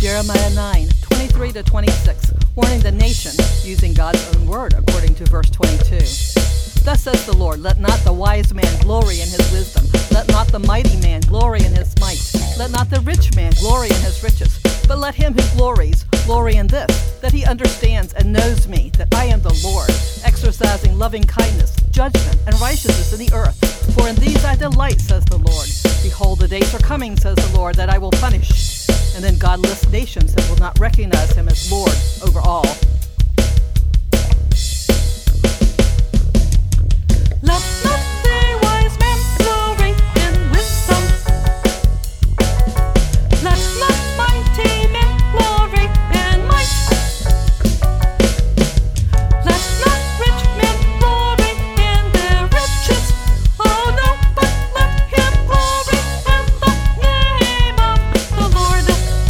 Jeremiah 9:23-26, warning the nation using God's own word according to verse 22. Thus says the Lord, let not the wise man glory in his wisdom. Let not the mighty man glory in his might. Let not the rich man glory in his riches. But let him who glories glory in this, that he understands and knows me, that I am the Lord, exercising loving kindness, judgment, and righteousness in the earth. For in these I delight, says the Lord. Behold, the days are coming, says the Lord, that I will punish. And then God lists nations that will not recognize him as Lord over all. Let not the wise man glory in wisdom. Let not mighty men glory in might. Let not rich men glory in their riches. Oh no, but let him glory in the name of the Lord.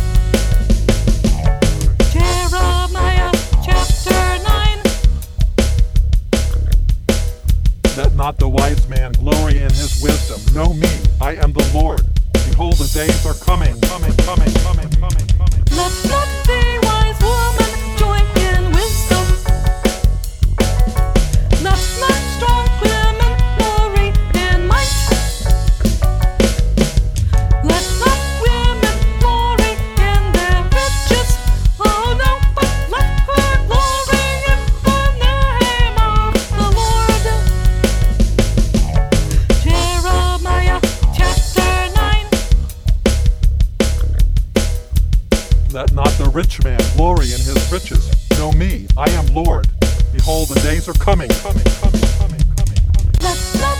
Jeremiah chapter 9. Let not the wise man glory in his wisdom. Know me, I am the Lord. Behold, the days are coming. Let not the wise woman joy in wisdom. Let not strong women glory in might. Let not women glory in their riches. Oh no, but let her glory in the name of the Lord. Jeremiah chapter 9. Let not the rich man glory in his riches. Know me, I am Lord. Behold, the days are coming. Let not